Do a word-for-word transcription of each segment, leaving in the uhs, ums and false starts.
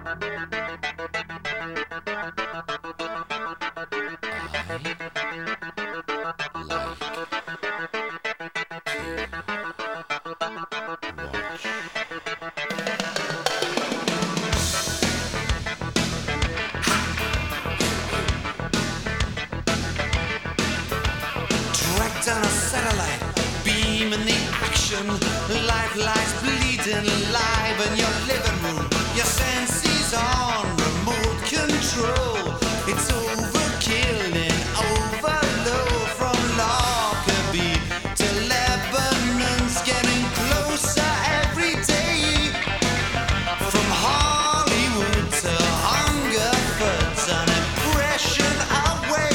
Tracked on a satellite, beam in the action. Life lies bleeding live in your living room. Your senses on remote control. It's overkill and overload. From Lockerbie to Lebanon's getting closer every day. From Hollywood to Hungerford's an impression away.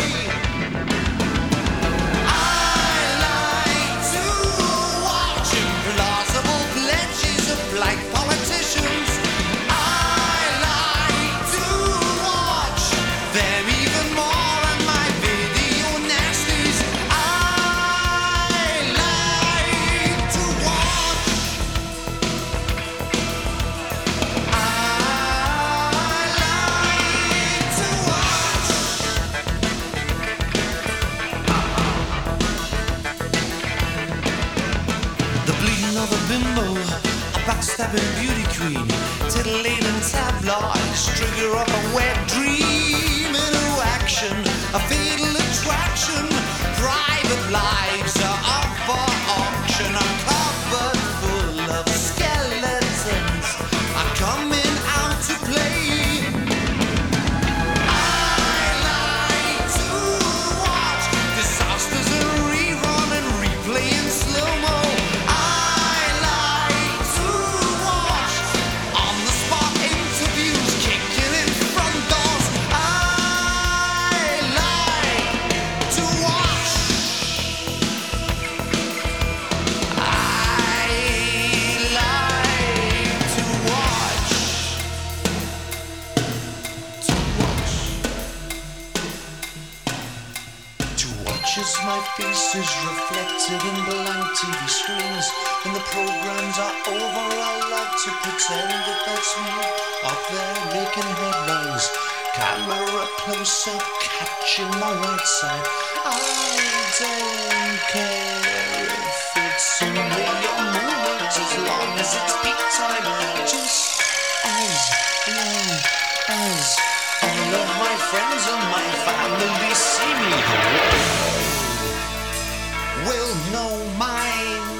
I like to watch implausible pledges of black politicians. I like to watch them even more on my video nasties. I like to watch. I like to watch. The bleeding of a bimbo, a backstabbing beauty queen, titillating tabloids, trigger of a wet dream, interaction, a fatal attraction, private lives are up for auction, a cupboard full of skeletons are coming out to play. I like to watch disasters and rerun and replay in slow-mo. I like to watch on-the-spot interviews kicking in front doors. I like to watch. I like to watch. To watch. To watch as my face is reflected in blank T V screens. When the programs are over, I like to pretend that that's me up there making headlines. Camera close up, catching my right side. I don't care if it's only a moment, as long as it's peak time. Just as long as all of my friends and my family see me. Will know my